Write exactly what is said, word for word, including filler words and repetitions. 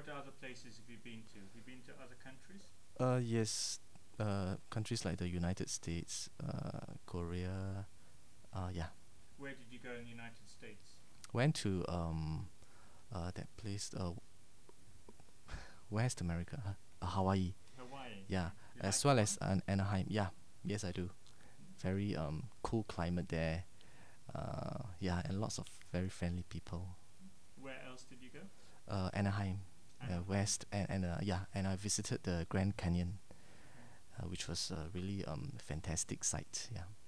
other places have you been to? Have you been to other countries? Uh, yes, uh, countries like the United States, uh, Korea. Uh, yeah, Where did you go in the United States? went to um, uh, that place. Uh, West America, huh? uh, Hawaii. Hawaii. Yeah, You like as well Hawaii? as an Anaheim. Yeah, yes, I do. Hmm? Very um cool climate there. Uh, yeah, and lots of very friendly people. Where else did you go? Uh, Anaheim, uh, Anaheim. West, and and uh, yeah, and I visited the Grand Canyon, Okay. uh, which was a really um fantastic sight. Yeah.